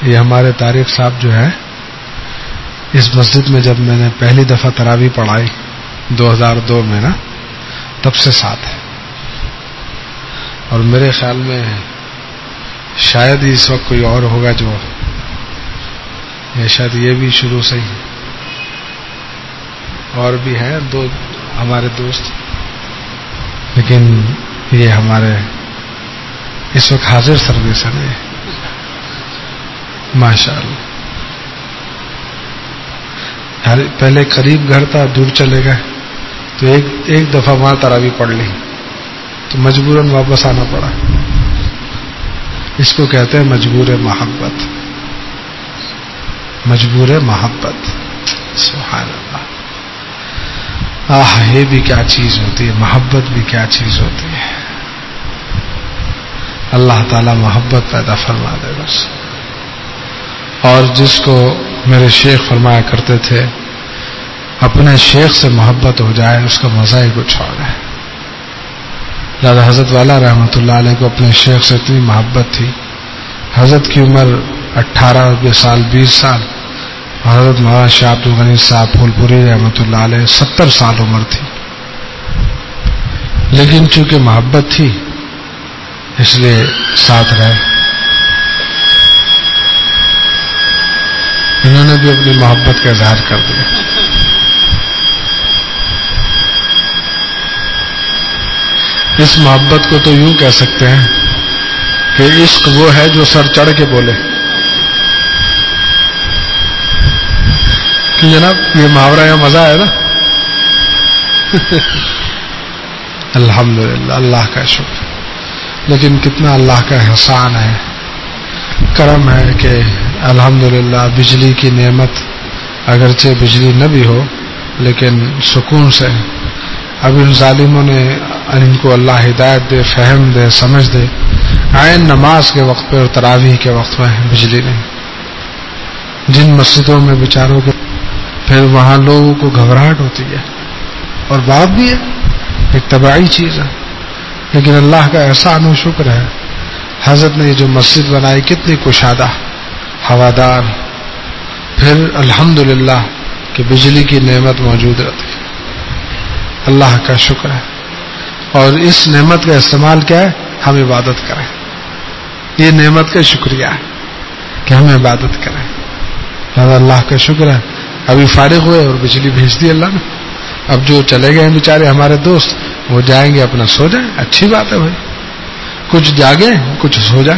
یہ ہمارے طارق صاحب جو ہے اس مسجد میں جب میں نے پہلی دفعہ تراویح پڑھائی 2002 میں نا، تب سے ساتھ ہے، اور میرے خیال میں شاید ہی اس وقت کوئی اور ہوگا جو، یا شاید یہ بھی شروع سے ہی، اور بھی ہیں دو ہمارے دوست، لیکن یہ ہمارے اس وقت حاضر سروس ہے نا، ماشاء اللہ۔ پہلے قریب گھر تھا، دور چلے گئے تو ایک دفعہ وہاں تراویح پڑھ لی تو مجبوراً واپس آنا پڑا۔ اس کو کہتے ہیں مجبور محبت، مجبور محبت، سبحان اللہ۔ یہ بھی کیا چیز ہوتی ہے، محبت بھی کیا چیز ہوتی ہے۔ اللہ تعالی محبت پیدا فرما دے بس۔ اور جس کو میرے شیخ فرمایا کرتے تھے اپنے شیخ سے محبت ہو جائے اس کا مزہ ہی کچھ اور ہے۔ لہذا حضرت والا رحمۃ اللہ علیہ کو اپنے شیخ سے اتنی محبت تھی، حضرت کی عمر 18 سال 20 سال، حضرت مولانا شاہ عبد الغنی صاحب پھول پوری رحمۃ اللہ علیہ 70 سال عمر تھی، لیکن چونکہ محبت تھی اس لیے ساتھ رہے۔ انہوں نے بھی اپنی محبت کا اظہار کر دیا۔ اس محبت کو تو یوں کہہ سکتے ہیں کہ عشق وہ ہے جو سر چڑھ کے بولے کہ جناب یہ محاورہ یا مزہ ہے نا۔ الحمدللہ، اللہ کا شکر۔ لیکن کتنا اللہ کا احسان ہے، کرم ہے کہ الحمدللہ بجلی کی نعمت، اگرچہ بجلی نہ بھی ہو لیکن سکون سے، اب ان ظالموں نے ان کو اللہ ہدایت دے، فہم دے، سمجھ دے، عین نماز کے وقت پہ اور تراویح کے وقت میں بجلی نہیں۔ جن مسجدوں میں بیچاروں کے پھر وہاں لوگوں کو گھبراہٹ ہوتی ہے، اور بات بھی ہے، ایک طبعی چیز ہے، لیکن اللہ کا احسان و شکر ہے حضرت نے یہ جو مسجد بنائی کتنی کشادہ، ہوادار، پھر الحمدللہ کہ بجلی کی نعمت موجود رہتی ہے، اللہ کا شکر ہے۔ اور اس نعمت کا استعمال کیا ہے؟ ہم عبادت کریں، یہ نعمت کا شکریہ ہے کہ ہم عبادت کریں۔ اللہ کا شکر ہے ابھی فارغ ہوئے اور بجلی بھیج دی اللہ نے، اب جو چلے گئے ہیں بیچارے ہمارے دوست وہ جائیں گے اپنا سو جائیں، اچھی بات ہے بھائی، کچھ جاگے کچھ سو جائیں۔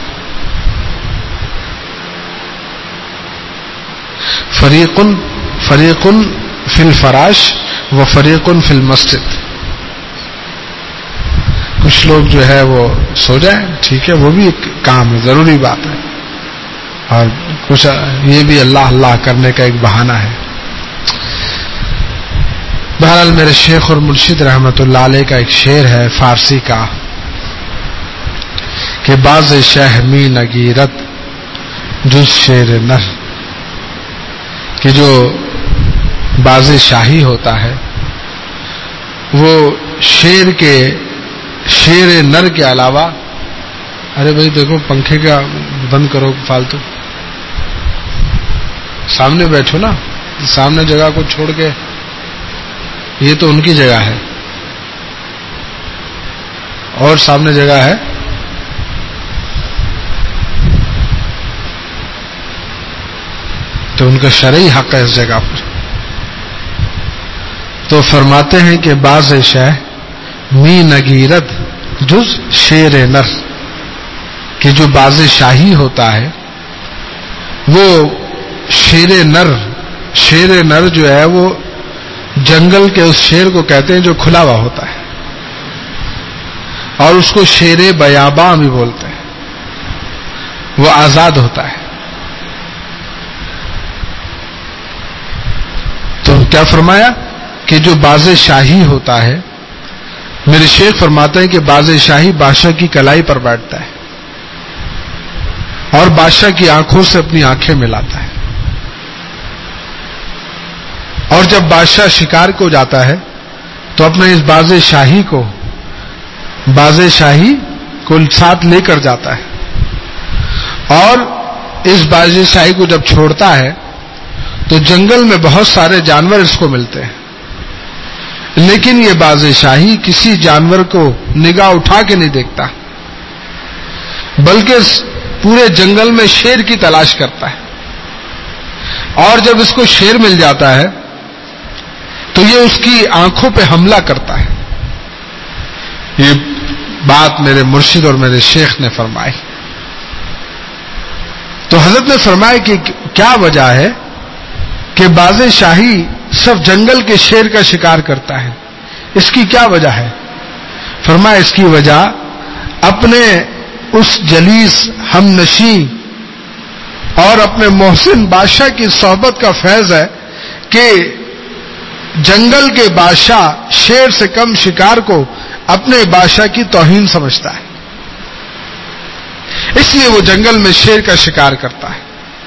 فریق فی الفراش و فریق فی المسجد، کچھ لوگ جو ہے وہ سو جائیں، ٹھیک ہے، وہ بھی ایک کام ہے، ضروری بات ہے، اور کچھ یہ بھی اللہ اللہ کرنے کا ایک بہانہ ہے۔ بہرحال میرے شیخ اور مرشد رحمت اللہ علیہ کا ایک شعر ہے فارسی کا کہ باز شہ می نگیرت جز شیر نر، کہ جو باز شاہی ہوتا ہے وہ شیر نر کے علاوہ، ارے بھائی دیکھو پنکھے کا بند کرو فالتو، سامنے بیٹھو نا، سامنے جگہ کو چھوڑ کے، یہ تو ان کی جگہ ہے اور سامنے جگہ ہے، تو ان کا شرعی حق ہے اس جگہ پر۔ تو فرماتے ہیں کہ باز شہ می نگیرت جز شیر نر، کہ جو باز شاہی ہوتا ہے وہ شیر نر جو ہے وہ جنگل کے اس شیر کو کہتے ہیں جو کھلا ہوا ہوتا ہے، اور اس کو شیر بیاباں بھی بولتے ہیں، وہ آزاد ہوتا ہے۔ تو کیا فرمایا کہ جو باز شاہی ہوتا ہے، میرے شیخ فرماتے ہیں کہ باز شاہی بادشاہ کی کلائی پر بیٹھتا ہے اور بادشاہ کی آنکھوں سے اپنی آنکھیں ملاتا ہے، اور جب بادشاہ شکار کو جاتا ہے تو اپنے اس باز شاہی کو ساتھ لے کر جاتا ہے، اور اس بازی شاہی کو جب چھوڑتا ہے تو جنگل میں بہت سارے جانور اس کو ملتے ہیں، لیکن یہ بازی شاہی کسی جانور کو نگاہ اٹھا کے نہیں دیکھتا، بلکہ پورے جنگل میں شیر کی تلاش کرتا ہے، اور جب اس کو شیر مل جاتا ہے تو یہ اس کی آنکھوں پہ حملہ کرتا ہے۔ یہ بات میرے مرشد اور میرے شیخ نے فرمائی۔ تو حضرت نے فرمایا کہ کیا وجہ ہے کہ باز شاہی صرف جنگل کے شیر کا شکار کرتا ہے، اس کی کیا وجہ ہے؟ فرمایا اس کی وجہ اپنے اس جلیس ہم نشیں اور اپنے محسن بادشاہ کی صحبت کا فیض ہے کہ جنگل کے بادشاہ شیر سے کم شکار کو اپنے بادشاہ کی توہین سمجھتا ہے، اس لیے وہ جنگل میں شیر کا شکار کرتا ہے۔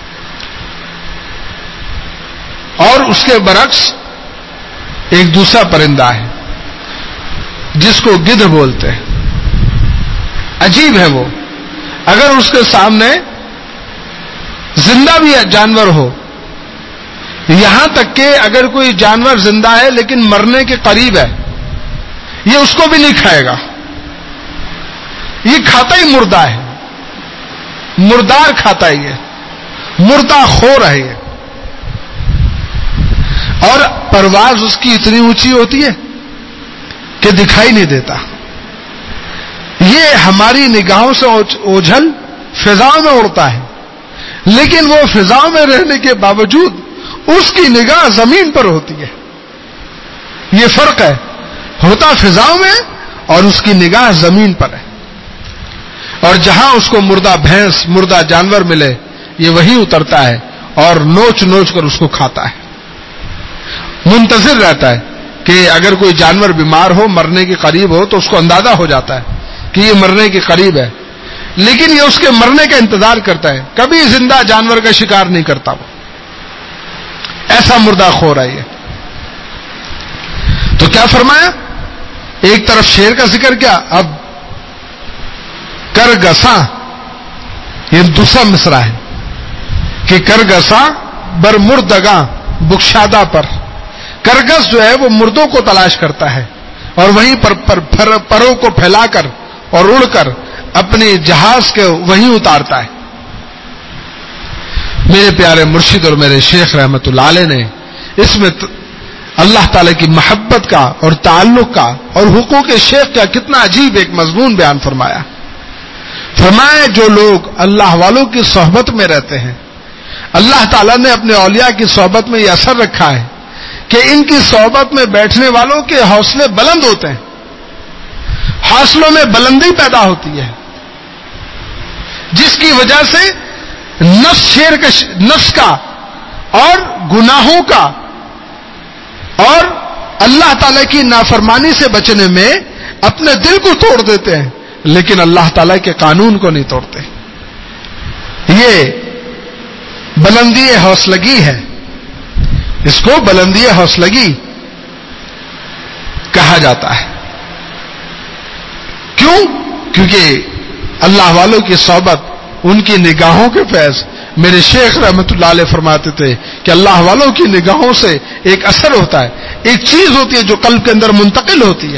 اور اس کے برعکس ایک دوسرا پرندہ ہے جس کو گدھ بولتے ہیں، عجیب ہے وہ، اگر اس کے سامنے زندہ بھی جانور ہو، یہاں تک کہ اگر کوئی جانور زندہ ہے لیکن مرنے کے قریب ہے، یہ اس کو بھی نہیں کھائے گا، یہ کھاتا ہی مردہ ہے، مردار کھاتا ہی ہے، مردہ خور ہے یہ، اور پرواز اس کی اتنی اونچی ہوتی ہے کہ دکھائی نہیں دیتا، یہ ہماری نگاہوں سے اوجھل فضاؤں میں اڑتا ہے، لیکن وہ فضاؤں میں رہنے کے باوجود اس کی نگاہ زمین پر ہوتی ہے، یہ فرق ہے، ہوتا فضاؤں میں اور اس کی نگاہ زمین پر ہے، اور جہاں اس کو مردہ بھینس مردہ جانور ملے یہ وہی اترتا ہے اور نوچ نوچ کر اس کو کھاتا ہے، منتظر رہتا ہے کہ اگر کوئی جانور بیمار ہو مرنے کے قریب ہو تو اس کو اندازہ ہو جاتا ہے کہ یہ مرنے کے قریب ہے، لیکن یہ اس کے مرنے کا انتظار کرتا ہے، کبھی زندہ جانور کا شکار نہیں کرتا، وہ ایسا مردہ خور ہے یہ۔ تو کیا فرمایا؟ ایک طرف شیر کا ذکر کیا، اب کرگساں یہ دوسرا مصرع ہے کہ کرگساں بر مردگاں بکشادہ پر، کرگس جو ہے وہ مردوں کو تلاش کرتا ہے اور وہیں پر پروں کو پھیلا کر اور اڑ کر اپنی جہاز کے وہیں اتارتا ہے۔ میرے پیارے مرشد اور میرے شیخ رحمت اللہ علیہ نے اس میں اللہ تعالی کی محبت کا اور تعلق کا اور حقوق شیخ کا کتنا عجیب ایک مضمون بیان فرمایا۔ فرمایا جو لوگ اللہ والوں کی صحبت میں رہتے ہیں، اللہ تعالیٰ نے اپنے اولیاء کی صحبت میں یہ اثر رکھا ہے کہ ان کی صحبت میں بیٹھنے والوں کے حوصلے بلند ہوتے ہیں، حوصلوں میں بلندی پیدا ہوتی ہے، جس کی وجہ سے نفس کا اور گناہوں کا اور اللہ تعالیٰ کی نافرمانی سے بچنے میں اپنے دل کو توڑ دیتے ہیں، لیکن اللہ تعالیٰ کے قانون کو نہیں توڑتے۔ یہ بلندی حوصلگی ہے، اس کو بلندی حوصلگی کہا جاتا ہے۔ کیوں؟ کیونکہ اللہ والوں کی صحبت، ان کی نگاہوں کے فیض، میرے شیخ رحمت اللہ علیہ فرماتے تھے کہ اللہ والوں کی نگاہوں سے ایک اثر ہوتا ہے، ایک چیز ہوتی ہے جو قلب کے اندر منتقل ہوتی ہے،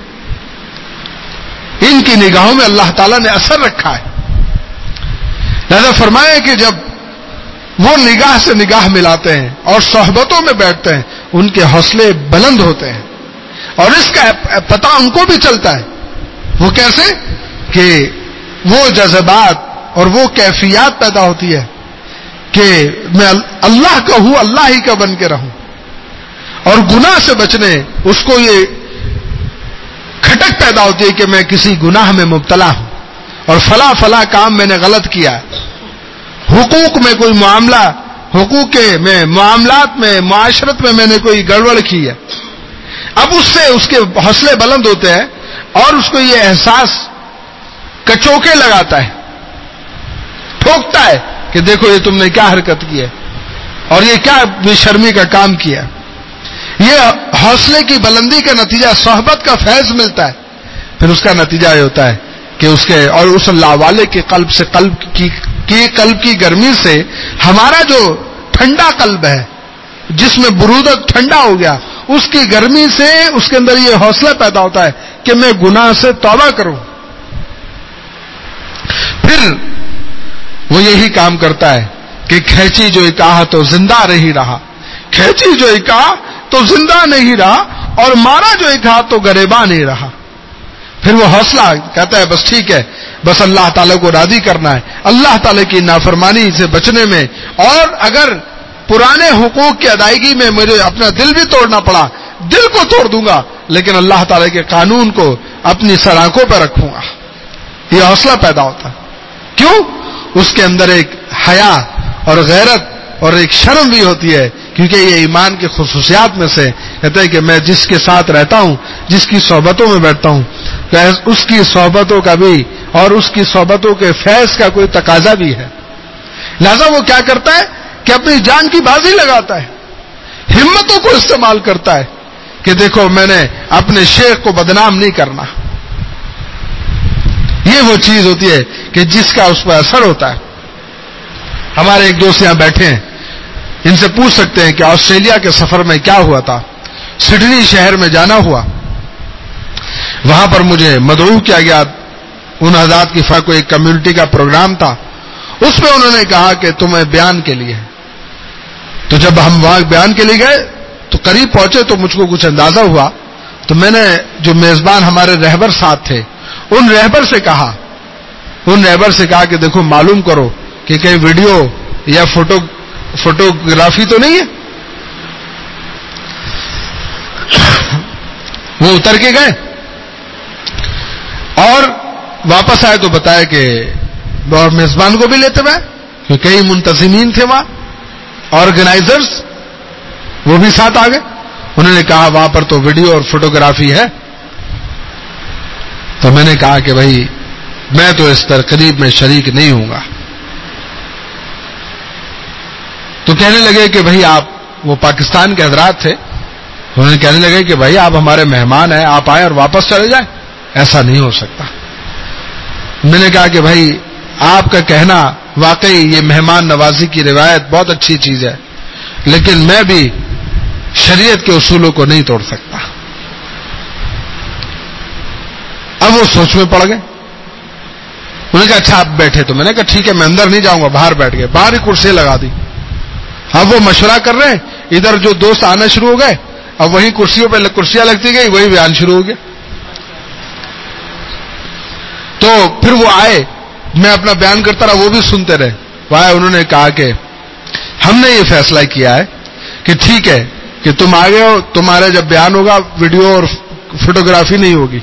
ان کی نگاہوں میں اللہ تعالیٰ نے اثر رکھا ہے۔ لہذا فرمایا کہ جب وہ نگاہ سے نگاہ ملاتے ہیں اور صحبتوں میں بیٹھتے ہیں، ان کے حوصلے بلند ہوتے ہیں، اور اس کا پتہ ان کو بھی چلتا ہے۔ وہ کیسے؟ کہ وہ جذبات اور وہ کیفیات پیدا ہوتی ہے کہ میں اللہ کا ہوں، اللہ ہی کا بن کے رہوں، اور گناہ سے بچنے اس کو یہ کھٹک پیدا ہوتی ہے کہ میں کسی گناہ میں مبتلا ہوں اور فلاں کام میں نے غلط کیا، حقوق میں کوئی معاملہ، حقوق کے میں معاملات میں معاشرت میں نے کوئی گڑبڑ کی ہے۔ اب اس سے اس کے حوصلے بلند ہوتے ہیں اور اس کو یہ احساس کچوکے لگاتا ہے، ٹھوکتا ہے کہ دیکھو یہ تم نے کیا حرکت کی ہے اور یہ کیا بے شرمی کا کام کیا۔ یہ حوصلے کی بلندی کا نتیجہ، صحبت کا فیض ملتا ہے، پھر اس کا نتیجہ یہ ہوتا ہے کہ اس کے اور اس اللہ والے کے قلب سے قلب کہ قلب کی گرمی سے ہمارا جو ٹھنڈا قلب ہے جس میں برودت ٹھنڈا ہو گیا, اس کی گرمی سے اس کے اندر یہ حوصلہ پیدا ہوتا ہے کہ میں گناہ سے توبہ کروں. پھر وہ یہی کام کرتا ہے کہ کھینچی جو اکاہ تو زندہ نہیں رہا, کھینچی جو اکاہ تو زندہ نہیں رہا, اور مارا جو اکاہ تو گریباں نہیں رہا. پھر وہ حوصلہ کہتا ہے بس ٹھیک ہے, بس اللہ تعالیٰ کو راضی کرنا ہے, اللہ تعالیٰ کی نافرمانی سے بچنے میں, اور اگر پرانے حقوق کی ادائیگی میں مجھے اپنا دل بھی توڑنا پڑا, دل کو توڑ دوں گا, لیکن اللہ تعالیٰ کے قانون کو اپنی سراکوں پر رکھوں گا. یہ حوصلہ پیدا ہوتا ہے. کیوں؟ اس کے اندر ایک حیا اور غیرت اور ایک شرم بھی ہوتی ہے, کیونکہ یہ ایمان کی خصوصیات میں سے کہتا ہے کہ میں جس کے ساتھ رہتا ہوں, جس کی صحبتوں میں بیٹھتا ہوں, اس کی صحبتوں کا بھی اور اس کی صحبتوں کے فیض کا کوئی تقاضا بھی ہے. لہذا وہ کیا کرتا ہے کہ اپنی جان کی بازی لگاتا ہے, ہمتوں کو استعمال کرتا ہے کہ دیکھو میں نے اپنے شیخ کو بدنام نہیں کرنا. یہ وہ چیز ہوتی ہے کہ جس کا اس پر اثر ہوتا ہے. ہمارے ایک دوست یہاں بیٹھے ہیں, ان سے پوچھ سکتے ہیں کہ آسٹریلیا کے سفر میں کیا ہوا تھا. سڈنی شہر میں جانا ہوا, وہاں پر مجھے مدعو کیا گیا. ان حضرات کی کوئی ایک کمیونٹی کا پروگرام تھا, اس میں انہوں نے کہا کہ تمہیں بیان کے لیے. تو جب ہم وہاں بیان کے لیے گئے تو قریب پہنچے تو مجھ کو کچھ اندازہ ہوا. تو میں نے جو میزبان ہمارے رہبر ساتھ تھے ان رہبر سے کہا کہ دیکھو معلوم کرو کہ کہیں ویڈیو یا فوٹوگرافی تو نہیں ہے. وہ اتر کے گئے اور واپس آئے تو بتایا کہ اور میزبان کو بھی لیتے ہوئے, کیونکہ کئی منتظمین تھے وہاں, آرگنائزرز وہ بھی ساتھ آ گئے. انہوں نے کہا وہاں پر تو ویڈیو اور فوٹوگرافی ہے. تو میں نے کہا کہ بھائی میں تو اس تقریب میں شریک نہیں ہوں گا. تو کہنے لگے کہ بھائی آپ, وہ پاکستان کے حضرات تھے, انہوں نے کہنے لگے کہ بھائی آپ ہمارے مہمان ہیں, آپ آئیں اور واپس چلے جائیں, ایسا نہیں ہو سکتا. میں نے کہا کہ بھائی آپ کا کہنا واقعی یہ مہمان نوازی کی روایت بہت اچھی چیز ہے, لیکن میں بھی شریعت کے اصولوں کو نہیں توڑ سکتا. اب وہ سوچ میں پڑ گئے. انہوں نے کہا اچھا آپ بیٹھے. تو میں نے کہا ٹھیک ہے میں اندر نہیں جاؤں گا, باہر بیٹھ گئے. باہر ہی کرسیاں لگا دی. اب وہ مشورہ کر رہے ہیں, ادھر جو دوست آنا شروع ہو گئے, اب وہیں کرسیوں پہ کرسیاں لگتی گئی, وہی بیان شروع ہو گیا. تو پھر وہ آئے, میں اپنا بیان کرتا رہا, وہ بھی سنتے رہے. وہ آئے, انہوں نے کہا کہ ہم نے یہ فیصلہ کیا ہے کہ ٹھیک ہے کہ تم آ گئے ہو, تمہارا جب بیان ہوگا ویڈیو اور فوٹوگرافی نہیں ہوگی.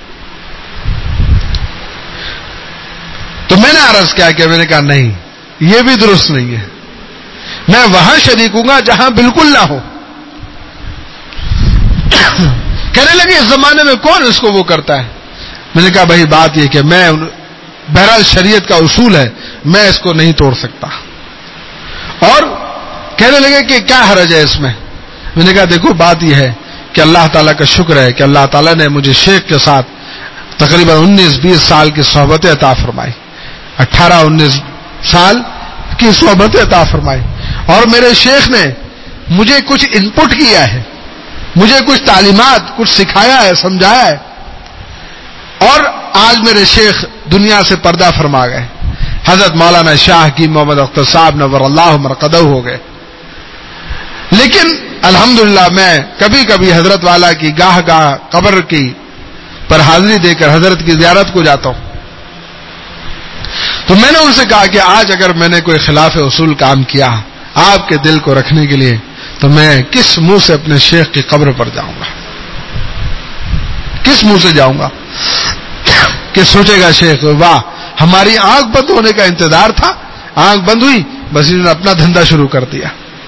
تو میں نے عرض کیا کہ میں نے کہا نہیں, یہ بھی درست نہیں ہے, میں وہاں شریک ہوں گا جہاں بالکل نہ ہو. کہنے لگے اس زمانے میں کون اس کو وہ کرتا ہے. میں نے کہا بھائی بات یہ کہ میں بہرحال شریعت کا اصول ہے, میں اس کو نہیں توڑ سکتا. اور کہنے لگے کہ کیا حرج ہے اس میں. میں نے کہا دیکھو بات یہ ہے کہ اللہ تعالیٰ کا شکر ہے کہ اللہ تعالیٰ نے مجھے شیخ کے ساتھ تقریباً 19-20 سال کی صحبت عطا فرمائی, 18-19 سال کی صحبت عطا فرمائی. اور میرے شیخ نے مجھے کچھ انپٹ کیا ہے, مجھے کچھ تعلیمات, کچھ سکھایا ہے, سمجھایا ہے. اور آج میرے شیخ دنیا سے پردہ فرما گئے. حضرت مولانا شاہ کی محمد اختر صاحب نور اللہ مرقدہ ہو گئے. لیکن الحمدللہ میں کبھی کبھی حضرت والا کی گاہ قبر کی پر حاضری دے کر حضرت کی زیارت کو جاتا ہوں. تو میں نے ان سے کہا کہ آج اگر میں نے کوئی خلاف اصول کام کیا آپ کے دل کو رکھنے کے لیے, تو میں کس منہ سے اپنے شیخ کی قبر پر جاؤں گا, کس منہ سے جاؤں گا کہ سوچے گا شیخ واہ ہماری آنکھ بند ہونے کا انتظار تھا, آنکھ بند ہوئی, بس انہوں نے اپنا دھندا شروع کر دیا.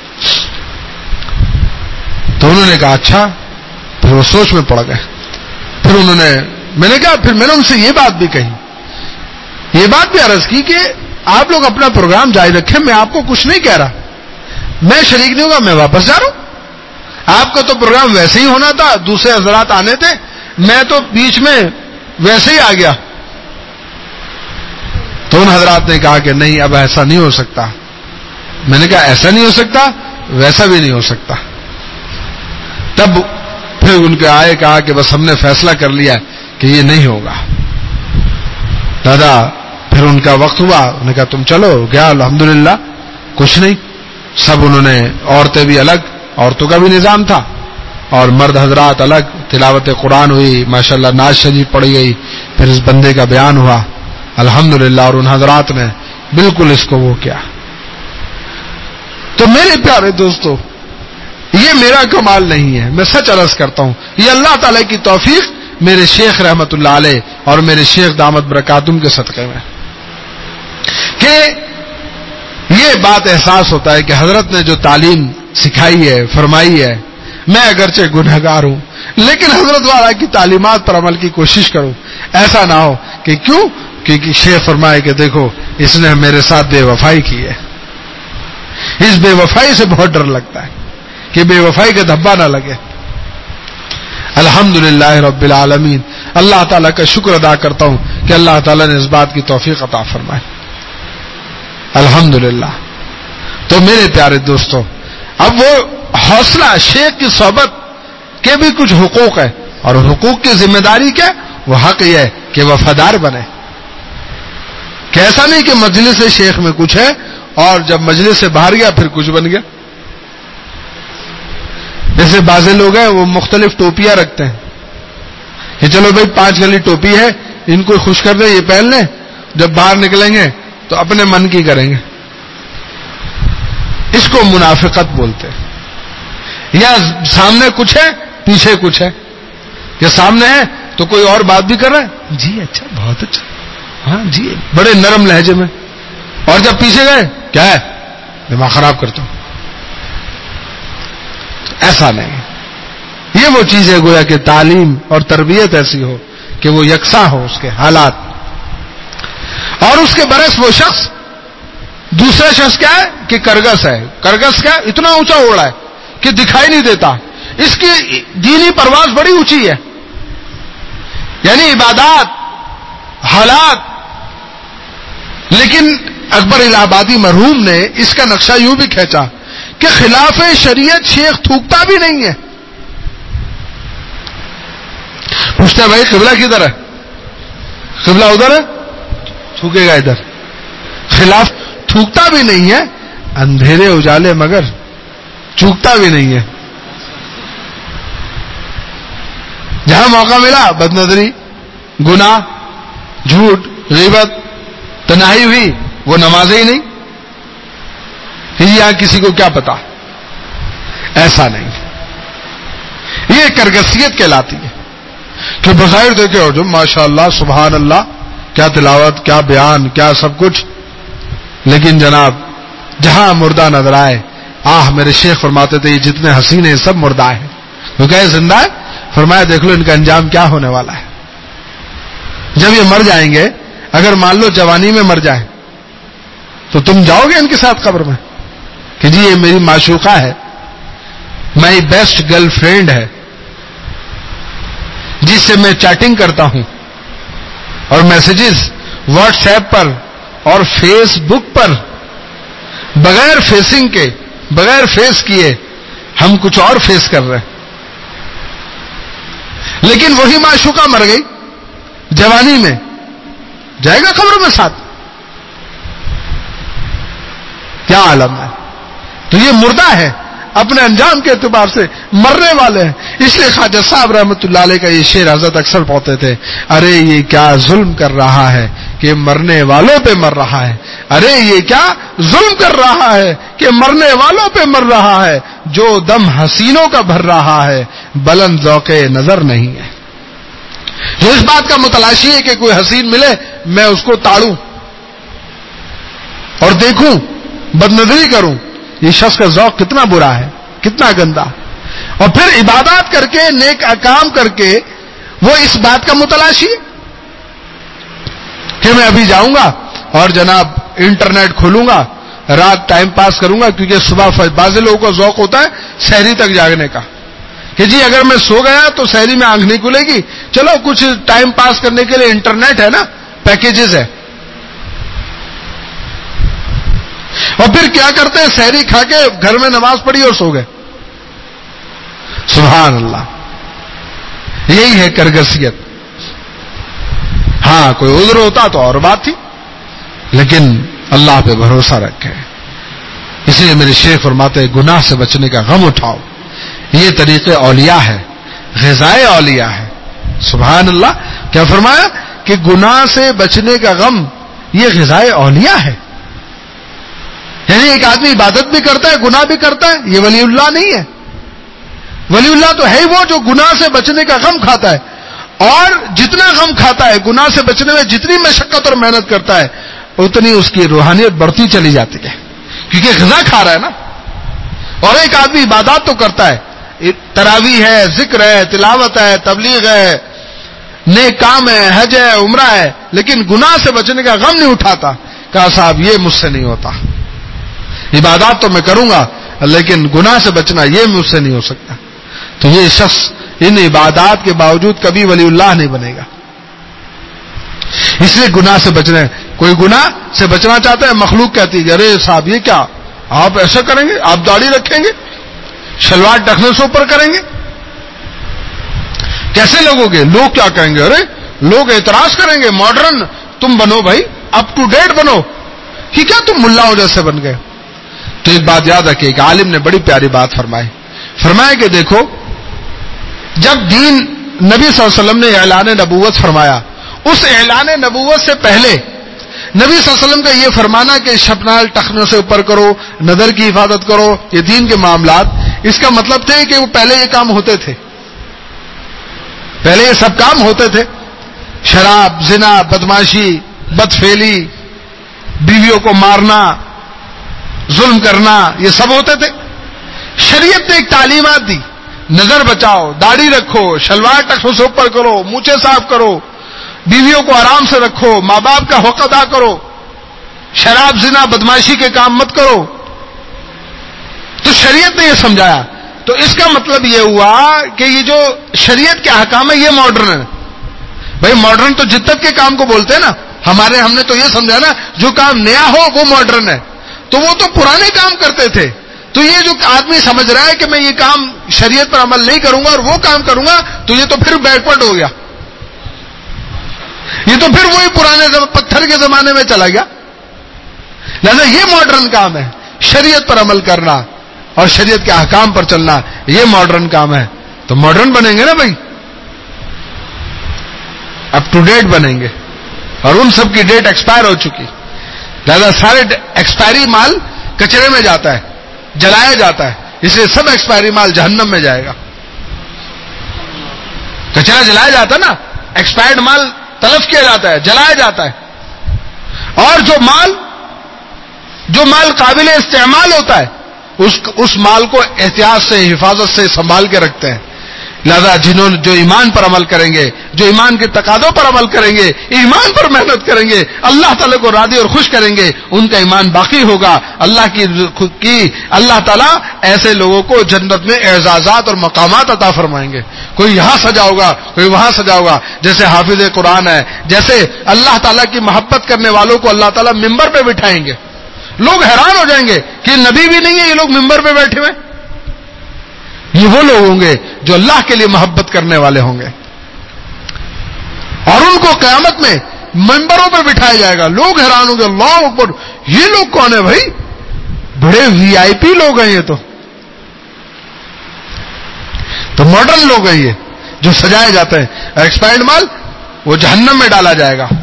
تو انہوں نے کہا اچھا. پھر وہ سوچ میں پڑ گئے. پھر میں نے کہا, پھر میں نے ان سے یہ بات بھی کہی, یہ بات بھی عرض کی کہ آپ لوگ اپنا پروگرام جاری رکھیں, میں آپ کو کچھ نہیں کہہ رہا, میں شریک نہیں ہوگا, میں واپس جا رہا ہوں. آپ کا تو پروگرام ویسے ہی ہونا تھا, دوسرے حضرات آنے تھے, میں تو بیچ میں ویسے ہی آ گیا. تو تو ان حضرات نے کہا کہ نہیں، اب ایسا نہیں ہو سکتا. میں نے کہا ایسا نہیں ہو سکتا، ویسا بھی نہیں ہو سکتا. تب پھر ان کے آئے، کہا کہ بس ہم نے فیصلہ کر لیا کہ یہ نہیں ہوگا. دادا پھر ان کا وقت ہوا، انہوں نے کہا تم چلو. گیا، الحمدللہ کچھ نہیں. سب انہوں نے، عورتیں بھی الگ، عورتوں کا بھی نظام تھا، اور مرد حضرات الگ. تلاوت قرآن ہوئی، ماشاءاللہ ناز شریف پڑھی گئی، پھر اس بندے کا بیان ہوا الحمدللہ، اور ان حضرات نے بالکل اس کو وہ کیا. تو میرے پیارے دوستو، یہ میرا کمال نہیں ہے، میں سچ عرض کرتا ہوں، یہ اللہ تعالی کی توفیق میرے شیخ رحمت اللہ علیہ اور میرے شیخ دامت برکاتہم کے صدقے میں، کہ یہ بات احساس ہوتا ہے کہ حضرت نے جو تعلیم سکھائی ہے، فرمائی ہے، میں اگرچہ گنہگار ہوں لیکن حضرت والا کی تعلیمات پر عمل کی کوشش کروں. ایسا نہ ہو کہ کیوں، کیونکہ شیخ فرمائے کہ دیکھو اس نے میرے ساتھ بے وفائی کی ہے. اس بے وفائی سے بہت ڈر لگتا ہے کہ بے وفائی کا دھبا نہ لگے. الحمدللہ رب العالمین، اللہ تعالیٰ کا شکر ادا کرتا ہوں کہ اللہ تعالیٰ نے اس بات کی توفیق عطا فرمائی. الحمدللہ. تو میرے پیارے دوستو، اب وہ حوصلہ، شیخ کی صحبت کے بھی کچھ حقوق ہے، اور حقوق کی ذمہ داری کیا؟ وہ حق یہ ہے کہ وفادار بنے، کہ ایسا نہیں کہ مجلس شیخ میں کچھ ہے اور جب مجلس سے باہر گیا پھر کچھ بن گیا. جیسے بعض لوگ ہیں وہ مختلف ٹوپیاں رکھتے ہیں کہ چلو بھائی 5 گلی ٹوپی ہے، ان کو خوش کر دیں، یہ پہن لیں، جب باہر نکلیں گے تو اپنے من کی کریں گے. اس کو منافقت بولتے ہیں. یا سامنے کچھ ہے پیچھے کچھ ہے، یا سامنے ہے تو کوئی اور بات بھی کر رہا ہے، جی اچھا، بہت اچھا، ہاں جی، بڑے نرم لہجے میں، اور جب پیچھے گئے کیا ہے، دماغ خراب کرتا ہوں. ایسا نہیں. یہ وہ چیز ہے گویا کہ تعلیم اور تربیت ایسی ہو کہ وہ یکساں ہو اس کے حالات. اور اس کے برعکس وہ شخص، دوسرا شخص کیا ہے کہ کرگس ہے. کرگس کیا، اتنا اونچا اڑ رہا ہے کہ دکھائی نہیں دیتا. اس کی دینی پرواز بڑی اونچی ہے، یعنی عبادات، حالات. لیکن اکبر الہ آبادی مرحوم نے اس کا نقشہ یوں بھی کھینچا کہ خلاف شریعت شیخ تھوکتا بھی نہیں ہے. پوچھتے ہیں بھائی قبلہ کدھر ہے؟ قبلہ ادھر ہے، تھوکے گا ادھر. خلاف تھوکتا بھی نہیں ہے، اندھیرے اجالے مگر چوکتا بھی نہیں ہے. جہاں موقع ملا بد نظری، گناہ، جھوٹ، غیبت، تنہائی ہوئی، وہ نمازیں ہی نہیں، یہاں کسی کو کیا پتا. ایسا نہیں. یہ کرگسیت کہلاتی ہے کہ بظاہر دیکھے ہو جو ماشاءاللہ سبحان اللہ، کیا تلاوت، کیا بیان، کیا سب کچھ، لیکن جناب جہاں مردہ نظر آئے، میرے شیخ فرماتے تھے یہ جتنے حسین ہیں سب مردہ ہیں. وہ کہے زندہ ہے؟ فرمایا دیکھ لو ان کا انجام کیا ہونے والا ہے. جب یہ مر جائیں گے، اگر مان لو جوانی میں مر جائیں تو تم جاؤ گے ان کے ساتھ قبر میں کہ جی یہ میری معشوقہ ہے، مائی بیسٹ گرل فرینڈ ہے، جس سے میں چیٹنگ کرتا ہوں اور میسیجز واٹس ایپ پر اور فیس بک پر بغیر فیسنگ کے، بغیر فیس کیے ہم کچھ اور فیس کر رہے ہیں. لیکن وہی معشوقہ مر گئی جوانی میں، جائے گا قبر میں ساتھ؟ کیا عالم ہے. تو یہ مردہ ہے، اپنے انجام کے اعتبار سے مرنے والے ہیں. اس لیے خواجہ صاحب رحمت اللہ علیہ کا یہ شعر حضرت اکثر پڑھتے تھے، ارے یہ کیا ظلم کر رہا ہے کہ مرنے والوں پہ مر رہا ہے. ارے یہ کیا ظلم کر رہا ہے کہ مرنے والوں پہ مر رہا ہے. جو دم حسینوں کا بھر رہا ہے بلند ذوق نظر نہیں ہے. جو اس بات کا متلاشی ہے کہ کوئی حسین ملے میں اس کو تاڑوں اور دیکھوں، بدنظری کروں، یہ شخص کا ذوق کتنا برا ہے، کتنا گندا. اور پھر عبادات کر کے، نیک احکام کر کے وہ اس بات کا متلاشی ہے کہ میں ابھی جاؤں گا اور جناب انٹرنیٹ کھولوں گا، رات ٹائم پاس کروں گا. کیونکہ صبح بعض لوگوں کو ذوق ہوتا ہے سحری تک جاگنے کا کہ جی اگر میں سو گیا تو سحری میں آنکھ نہیں کھلے گی، چلو کچھ ٹائم پاس کرنے کے لیے انٹرنیٹ ہے نا، پیکیجز ہے. اور پھر کیا کرتے ہیں, سحری کھا کے گھر میں نماز پڑھی اور سو گئے. سبحان اللہ, یہی ہے کرگسیت. ہاں کوئی عذر ہوتا تو اور بات تھی, لیکن اللہ پہ بھروسہ رکھے. اس لیے میرے شیخ فرماتے ہیں گناہ سے بچنے کا غم اٹھاؤ. یہ طریقے اولیاء ہے, غذائے اولیاء ہے. سبحان اللہ. کیا فرمایا کہ گناہ سے بچنے کا غم یہ غذائے اولیاء ہے. یعنی ایک آدمی عبادت بھی کرتا ہے, گناہ بھی کرتا ہے, یہ ولی اللہ نہیں ہے. ولی اللہ تو ہے وہ جو گناہ سے بچنے کا غم کھاتا ہے, اور جتنا غم کھاتا ہے گناہ سے بچنے میں, جتنی مشقت اور محنت کرتا ہے, اتنی اس کی روحانیت بڑھتی چلی جاتی ہے, کیونکہ غذا کھا رہا ہے نا. اور ایک آدمی عبادات تو کرتا ہے, تراویح ہے, ذکر ہے, تلاوت ہے, تبلیغ ہے, نیک کام ہے, حج ہے, عمرہ ہے, لیکن گناہ سے بچنے کا غم نہیں اٹھاتا. کہا صاحب یہ مجھ سے نہیں ہوتا. عبادات تو میں کروں گا لیکن گناہ سے بچنا یہ مجھ سے نہیں ہو سکتا. تو یہ شخص ان عبادات کے باوجود کبھی ولی اللہ نہیں بنے گا. اس لیے گناہ سے بچنا ہے. کوئی گناہ سے بچنا چاہتا ہے, مخلوق کہتی ہے ارے صاحب یہ کیا, آپ ایسا کریں گے, آپ داڑھی رکھیں گے, شلوار ٹخنے سے اوپر کریں گے, کیسے لوگوں گے, لوگ کیا کہیں گے, ارے لوگ اعتراض کریں گے, ماڈرن تم بنو بھائی, اپ ٹو ڈیٹ بنو, کہ کیا تم ملاؤں جیسے بن گئے. تو ایک بات یاد رکھیے, ایک عالم نے بڑی پیاری بات فرمایا کہ دیکھو جب دین نبی صلی اللہ علیہ وسلم نے اعلان نبوت فرمایا, اس اعلان نبوت سے پہلے نبی صلی اللہ علیہ وسلم کا یہ فرمانا کہ شپنال ٹخنوں سے اوپر کرو, نظر کی حفاظت کرو, یہ دین کے معاملات, اس کا مطلب تھے کہ وہ پہلے یہ کام ہوتے تھے, پہلے یہ سب کام ہوتے تھے. شراب, زنا, بدماشی, بدفعلی, بیویوں کو مارنا, ظلم کرنا, یہ سب ہوتے تھے. شریعت نے ایک تعلیمات دی, نظر بچاؤ, داڑھی رکھو, شلوار ٹخنوں سے اوپر کرو, مونچھیں صاف کرو, بیویوں کو آرام سے رکھو, ماں باپ کا حق ادا کرو, شراب, زنا, بدماشی کے کام مت کرو. تو شریعت نے یہ سمجھایا. تو اس کا مطلب یہ ہوا کہ یہ جو شریعت کے احکام ہے یہ ماڈرن ہے. بھائی ماڈرن تو جدت کے کام کو بولتے ہیں نا, ہم نے تو یہ سمجھا نا جو کام نیا ہو وہ ماڈرن ہے, تو وہ تو پرانے کام کرتے تھے. تو یہ جو آدمی سمجھ رہا ہے کہ میں یہ کام شریعت پر عمل نہیں کروں گا اور وہ کام کروں گا, تو یہ تو پھر بیکورڈ ہو گیا, یہ تو پھر وہی پرانے پتھر کے زمانے میں چلا گیا. لہذا یہ ماڈرن کام ہے, شریعت پر عمل کرنا اور شریعت کے احکام پر چلنا, یہ ماڈرن کام ہے. تو ماڈرن بنیں گے نا بھائی, اپ ٹو ڈیٹ بنیں گے, اور ان سب کی ڈیٹ ایکسپائر ہو چکی. لہذا سارے ایکسپائری مال کچرے میں جاتا ہے, جلایا جاتا ہے, اس لیے سب ایکسپائری مال جہنم میں جائے گا. کچرا جلایا جاتا ہے نا, ایکسپائرڈ مال تلف کیا جاتا ہے, جلایا جاتا ہے. اور جو مال قابل استعمال ہوتا ہے اس مال کو احتیاط سے, حفاظت سے سنبھال کے رکھتے ہیں. لہذا جو ایمان پر عمل کریں گے, جو ایمان کے تقاضوں پر عمل کریں گے, ایمان پر محنت کریں گے, اللہ تعالیٰ کو راضی اور خوش کریں گے, ان کا ایمان باقی ہوگا. اللہ تعالیٰ ایسے لوگوں کو جنت میں اعزازات اور مقامات عطا فرمائیں گے. کوئی یہاں سجا ہوگا, کوئی وہاں سجا ہوگا, جیسے حافظ قرآن ہے, جیسے اللہ تعالیٰ کی محبت کرنے والوں کو اللہ تعالیٰ ممبر پہ بٹھائیں گے. لوگ حیران ہو جائیں گے کہ نبی بھی نہیں ہے, یہ لوگ ممبر پہ بیٹھے ہوئے. یہ وہ لوگ ہوں گے جو اللہ کے لیے محبت کرنے والے ہوں گے, اور ان کو قیامت میں ممبروں پر بٹھایا جائے گا. لوگ حیران ہوں گے, اللہ اکبر, یہ لوگ کون ہیں بھائی, بڑے وی آئی پی لوگ ہیں یہ تو ماڈرن لوگ ہیں یہ جو سجائے جاتے ہیں. ایکسپائرڈ مال وہ جہنم میں ڈالا جائے گا.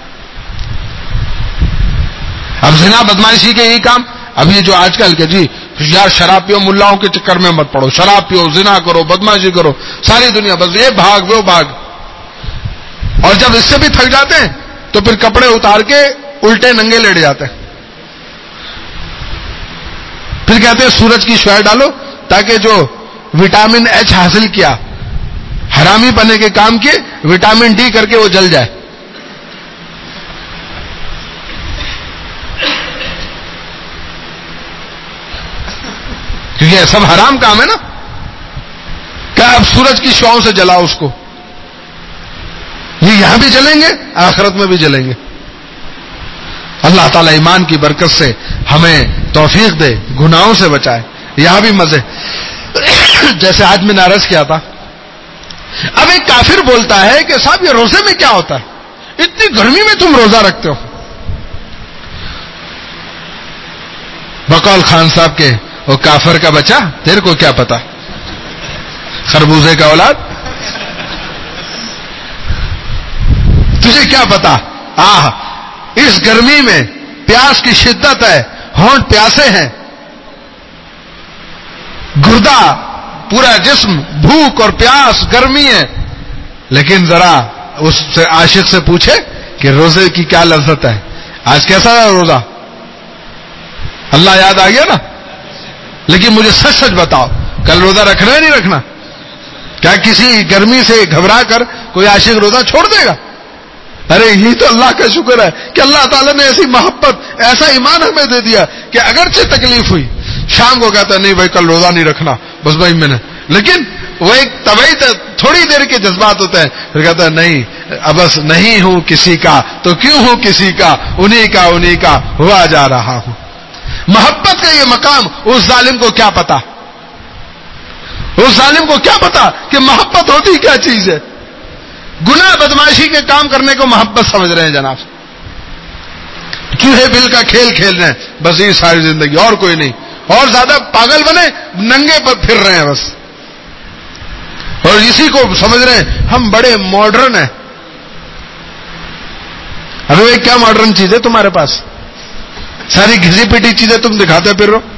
اب زنا بدماشی کے یہی کام, اب یہ جو آج کل کے جی یار شراب پیو, ملاؤں کے چکر میں مت پڑو, شراب پیو, زنا کرو, بدماشی کرو, ساری دنیا بس یہ بھاگ وہ بھاگ. اور جب اس سے بھی تھک جاتے ہیں تو پھر کپڑے اتار کے الٹے ننگے لیٹ جاتے ہیں. پھر کہتے ہیں سورج کی شعاع ڈالو تاکہ جو وٹامن ایچ حاصل کیا, حرامی بنے کے کام کیے, وٹامن ڈی کر کے وہ جل جائے. کیونکہ یہ سب حرام کام ہے نا. کیا اب سورج کی شعاؤں سے جلاؤ اس کو, یہ یہاں بھی جلیں گے, آخرت میں بھی جلیں گے. اللہ تعالیٰ ایمان کی برکت سے ہمیں توفیق دے, گناہوں سے بچائے. یہاں بھی مزے, جیسے آج میں نے عرض کیا تھا, اب ایک کافر بولتا ہے کہ صاحب یہ روزے میں کیا ہوتا ہے, اتنی گرمی میں تم روزہ رکھتے ہو. بقول خان صاحب کے وہ کافر کا بچہ, تیرے کو کیا پتا, خربوزے کا اولاد, تجھے کیا پتا. اس گرمی میں پیاس کی شدت ہے, ہونٹ پیاسے ہیں, گردہ, پورا جسم بھوک اور پیاس, گرمی ہے, لیکن ذرا اس سے عاشق سے پوچھے کہ روزے کی کیا لذت ہے, آج کیسا ہے روزہ, اللہ یاد آ گیا نا. لیکن مجھے سچ سچ بتاؤ, کل روزہ رکھنا ہے نہیں رکھنا؟ کیا کسی گرمی سے گھبرا کر کوئی عاشق روزہ چھوڑ دے گا؟ ارے یہی تو اللہ کا شکر ہے کہ اللہ تعالیٰ نے ایسی محبت, ایسا ایمان ہمیں دے دیا کہ اگرچہ تکلیف ہوئی, شام کو کہتا ہے نہیں بھائی کل روزہ نہیں رکھنا, بس بھائی میں نے, لیکن وہ ایک طبعی تھوڑی دیر کے جذبات ہوتے ہیں, پھر کہتا ہے نہیں بس نہیں ہوں کسی کا تو کیوں ہوں کسی کا, انہی کا ہوا جا رہا ہوں. محبت کا یہ مقام اس ظالم کو کیا پتا, اس ظالم کو کیا پتا کہ محبت ہوتی کیا چیز ہے. گناہ بدماشی کے کام کرنے کو محبت سمجھ رہے ہیں جناب, چوہے بل کا کھیل کھیل رہے ہیں, بس یہ ساری زندگی اور کوئی نہیں, اور زیادہ پاگل بنے ننگے پر پھر رہے ہیں بس, اور اسی کو سمجھ رہے ہیں ہم بڑے ماڈرن ہیں. ابھی کیا ماڈرن چیز ہے تمہارے پاس, ساری گھسی پیٹی چیزیں تم دکھاتے پھر رہو.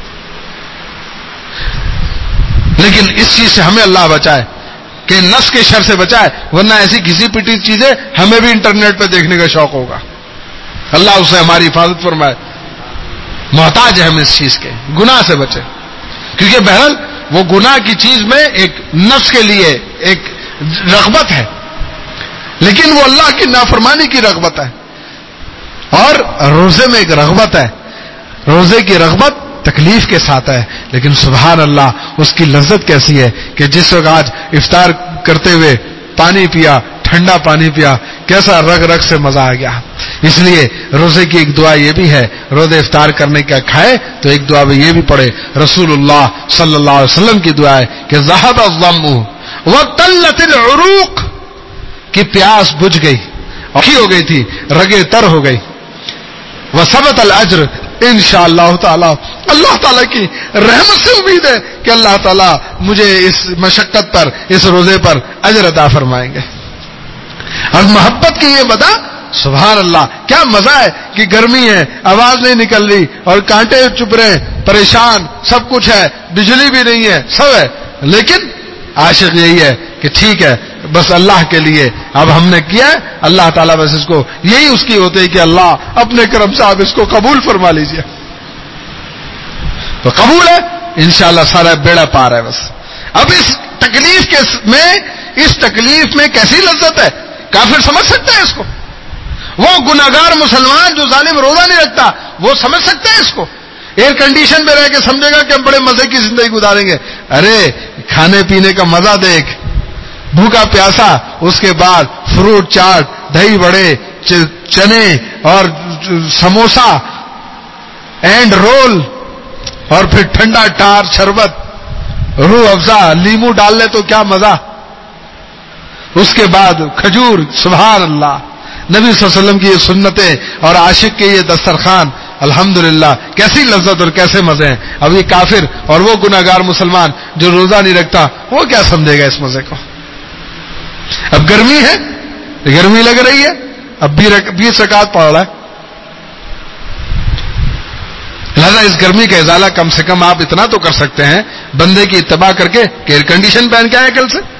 لیکن اس چیز سے ہمیں اللہ بچائے کہ نفس کے شر سے بچائے, ورنہ ایسی گھسی پیٹی چیزیں ہمیں بھی انٹرنیٹ پہ دیکھنے کا شوق ہوگا. اللہ اسے ہماری حفاظت فرمائے. محتاج ہے ہم اس چیز کے, گناہ سے بچے, کیونکہ بہرحال وہ گناہ کی چیز میں ایک نفس کے لیے ایک رغبت ہے, لیکن وہ اللہ کی نافرمانی کی رغبت ہے. اور روزے میں ایک رغبت ہے, روزے کی رغبت تکلیف کے ساتھ ہے, لیکن سبحان اللہ اس کی لذت کیسی ہے کہ جس وقت آج افطار کرتے ہوئے پانی پیا, ٹھنڈا پانی پیا, کیسا رگ رگ سے مزہ آ گیا. اس لیے روزے کی ایک دعا یہ بھی ہے, روزے افطار کرنے کا کھائے تو ایک دعا یہ بھی پڑھے, رسول اللہ صلی اللہ علیہ وسلم کی دعا ہے کہ ذہب الظم وطلت العروق, کی پیاس بجھ گئی, اوکھی ہو گئی تھی, رگیں تر ہو گئی, وثبت الاجر انشاءاللہ تعالی. اللہ تعالیٰ کی رحمت سے امید ہے کہ اللہ تعالیٰ مجھے اس مشقت پر, اس روزے پر اجر عطا فرمائیں گے. اور محبت کی یہ بتا, سبحان اللہ کیا مزہ ہے کہ گرمی ہے, آواز نہیں نکل رہی, اور کانٹے چپ رہے ہیں, پریشان, سب کچھ ہے, بجلی بھی نہیں ہے, سب ہے, لیکن عاشق یہی ہے کہ ٹھیک ہے بس اللہ کے لیے اب ہم نے کیا ہے, اللہ تعالیٰ بس اس کو, یہی اس کی ہوتے ہے کہ اللہ اپنے کرم سے آپ اس کو قبول فرما لیجئے. تو قبول ہے انشاءاللہ, سارا بیڑا پار ہے بس. اب اس تکلیف میں کیسی لذت ہے, کافر سمجھ سکتا ہے اس کو؟ وہ گناہگار مسلمان جو ظالم روزہ نہیں رکھتا وہ سمجھ سکتا ہے اس کو؟ ایئر کنڈیشن میں رہ کے سمجھے گا کہ ہم بڑے مزے کی زندگی گزاریں گے. ارے کھانے پینے کا مزہ دیکھ, بھوکا پیاسا, اس کے بعد فروٹ چاٹ, دہی بڑے, چنے اور سموسا اینڈ رول, اور پھر ٹھنڈا ٹار شربت, روح افزا, لیمو ڈال لے تو کیا مزہ, اس کے بعد کھجور. سبحان اللہ, نبی صلی اللہ علیہ وسلم کی یہ سنتیں اور عاشق کے یہ دسترخوان, الحمدللہ کیسی لذت اور کیسے مزے ہیں. اب یہ کافر اور وہ گناہگار مسلمان جو روزہ نہیں رکھتا, وہ کیا سمجھے گا اس مزے کو؟ اب گرمی ہے, گرمی لگ رہی ہے, اب بھی 20 رکعت پڑھ رہا ہے. لہذا اس گرمی کا ازالہ کم سے کم آپ اتنا تو کر سکتے ہیں بندے کی اتباع کر کے کہ ایئر کنڈیشن پہن کے آئے کل سے.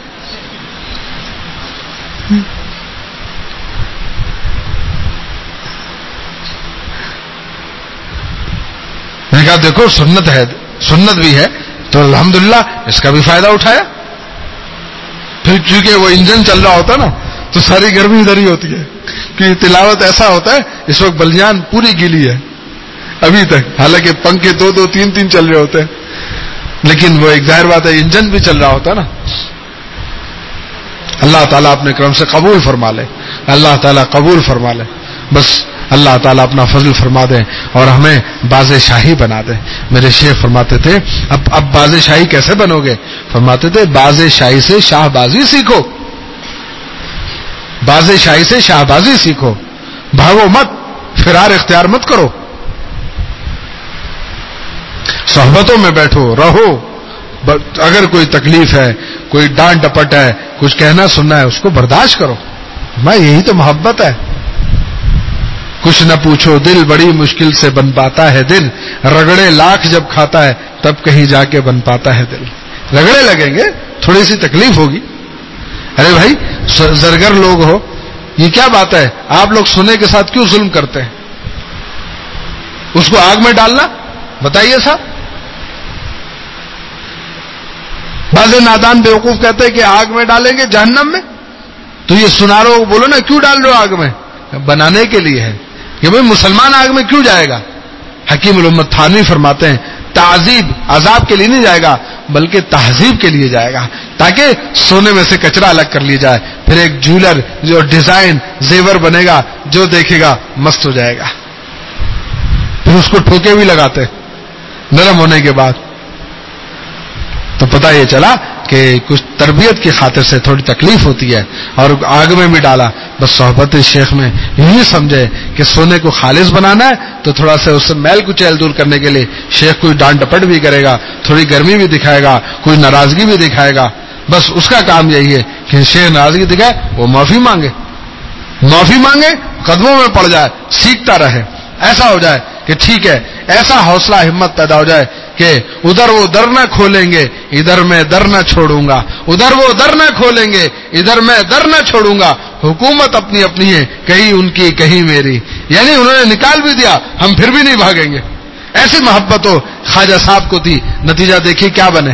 میں نے کہا دیکھو سنت ہے, سنت بھی ہے تو الحمدللہ اس کا بھی فائدہ اٹھایا. پھر چونکہ وہ انجن چل رہا ہوتا نا تو ساری گرمی ادھر ہی ہوتی ہے کہ تلاوت ایسا ہوتا ہے, اس وقت بلیان پوری گیلی ہے ابھی تک, حالانکہ پنکھے 2 3 چل رہے ہوتے ہیں, لیکن وہ ایک ظاہر بات ہے انجن بھی چل رہا ہوتا ہے نا. اللہ تعالیٰ اپنے کرم سے قبول فرما لے, اللہ تعالیٰ قبول فرما لے. بس اللہ تعالیٰ اپنا فضل فرما دے اور ہمیں باز شاہی بنا دے. میرے شیخ فرماتے تھے اب باز شاہی کیسے بنو گے؟ فرماتے تھے باز شاہی سے شاہ بازی سیکھو، باز شاہی سے شاہ بازی سیکھو، بھاگو مت، فرار اختیار مت کرو، صحبتوں میں بیٹھو رہو. اگر کوئی تکلیف ہے، کوئی ڈانٹ ڈپٹ ہے، کچھ کہنا سننا ہے، اس کو برداشت کرو. یہی تو محبت ہے. کچھ نہ پوچھو دل بڑی مشکل سے بن پاتا ہے دل، رگڑے لاکھ جب کھاتا ہے تب کہیں جا کے بن پاتا ہے دل. رگڑے لگیں گے، تھوڑی سی تکلیف ہوگی. ارے بھائی زرگر لوگ ہو، یہ کیا بات ہے؟ آپ لوگ سونے کے ساتھ کیوں ظلم کرتے ہیں؟ اس کو آگ میں ڈالنا، بتائیے صاحب. بعض نادان بیوقوف کہتے ہیں کہ آگ میں ڈالیں گے جہنم میں. تو یہ سنارو بولو نا کیوں ڈال رہے ہو آگ میں؟ بنانے کے لیے ہے کہ بھئی مسلمان آگ میں کیوں جائے گا. حکیم الامت تھانوی فرماتے ہیں تعذیب عذاب کے لیے نہیں جائے گا بلکہ تہذیب کے لیے جائے گا، تاکہ سونے میں سے کچرا الگ کر لیا جائے. پھر ایک جولر جو ڈیزائن زیور بنے گا، جو دیکھے گا مست ہو جائے گا. پھر اس کو ٹھوکے بھی لگاتے نرم ہونے کے بعد. تو پتہ یہ چلا کہ کچھ تربیت کی خاطر سے تھوڑی تکلیف ہوتی ہے اور آگ میں بھی ڈالا. بس صحبت شیخ میں یہی سمجھے کہ سونے کو خالص بنانا ہے تو تھوڑا سا اس سے میل کچیل دور کرنے کے لیے شیخ کوئی ڈانٹ ڈپٹ بھی کرے گا، تھوڑی گرمی بھی دکھائے گا، کوئی ناراضگی بھی دکھائے گا. بس اس کا کام یہی ہے کہ شیخ ناراضگی دکھائے وہ معافی مانگے، قدموں میں پڑ جائے، سیکھتا رہے. ایسا ہو جائے کہ ٹھیک ہے، ایسا حوصلہ ہمت پیدا ہو جائے کہ ادھر وہ در نہ کھولیں گے ادھر میں در نہ چھوڑوں گا، ادھر وہ در نہ کھولیں گے ادھر میں در نہ چھوڑوں گا. حکومت اپنی اپنی ہے، کہیں ان کی کہیں میری، یعنی انہوں نے نکال بھی دیا ہم پھر بھی نہیں بھاگیں گے. ایسی محبت ہو خواجہ صاحب کو تھی، نتیجہ دیکھیے کیا بنے.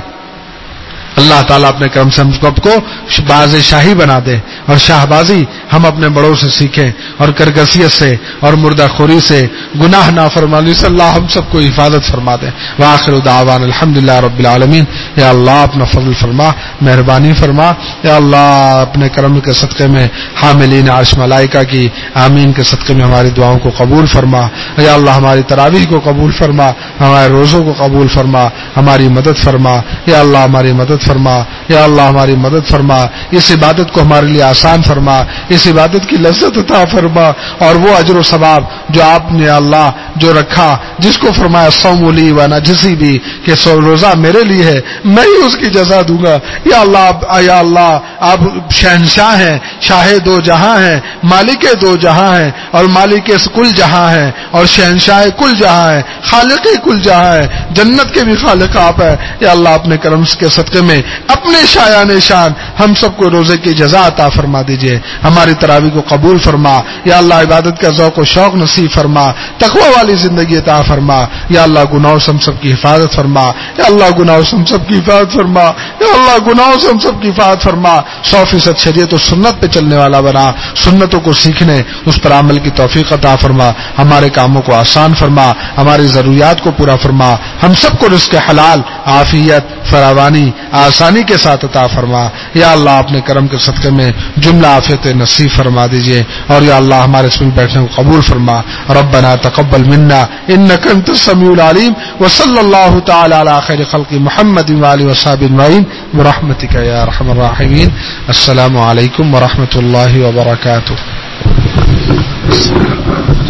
اللہ تعالیٰ اپنے کرم سے ہم کو باز شاہی بنا دے اور شاہبازی ہم اپنے بڑوں سے سیکھیں اور کرکسیت سے اور مردہ خوری سے، گناہ نافرمانی سے اللہ ہم سب کو حفاظت فرما دے. وآخر دعوانا الحمدللہ رب العالمین. یا اللہ اپنا فضل فرما، مہربانی فرما. یا اللہ اپنے کرم کے صدقے میں حاملین عرش ملائکہ کی آمین کے صدقے میں ہماری دعاؤں کو قبول فرما. یا اللہ ہماری تراویح کو قبول فرما، ہمارے روزوں کو قبول فرما، ہماری مدد فرما. یا اللہ ہماری مدد فرما. یا اللہ ہماری مدد فرما. اس عبادت کو ہمارے لیے آسان فرما، اس عبادت کی لذت عطا فرما، اور وہ اجر و ثواب جو آپ نے اللہ جو رکھا، جس کو فرمایا صوم لی و نجزی بھی، کہ سو روزہ میرے لیے ہے میں ہی اس کی جزا دوں گا. یا اللہ آپ شہنشاہ ہیں، شاہ دو جہاں ہیں، مالک دو جہاں ہیں، اور مالک کل جہاں ہیں، اور شہنشاہ کل جہاں ہیں، خالق کل جہاں ہیں، جنت کے بھی خالق آپ ہیں. یا اللہ اپنے کرم کے صدقے میں اپنے شایان شان ہم سب کو روزے کی جزا عطا فرما دیجئے. ہماری تراویح کو قبول فرما. یا اللہ عبادت کا ذوق و شوق نصیب فرما، تقوی والی زندگی عطا فرما. یا اللہ گناہوں سے ہم سب کی حفاظت فرما. یا اللہ گناہوں سے ہم سب کی حفاظت فرما. یا اللہ گناہوں سے ہم سب کی حفاظت فرما. 100% شریعت و سنت پہ چلنے والا بنا، سنتوں کو سیکھنے اس پر عمل کی توفیق عطا فرما. ہمارے کاموں کو آسان فرما، ہماری ضروریات کو پورا فرما. ہم سب کو رزق حلال، عافیت، فراوانی، آسانی کے ساتھ عطا فرما. یا اللہ اپنے کرم کے صدقے میں جملہ عافیت نصیب فرما دیجئے. اور یا اللہ ہمارے اس میں بیٹھنے کو قبول فرما. ربنا تقبل منا انك انت السميع العليم. وصلى الله تعالى على خير خلق محمد وآله وصحبه اجمعين برحمتك يا ارحم الراحمين. السلام علیکم ورحمۃ اللہ وبرکاتہ.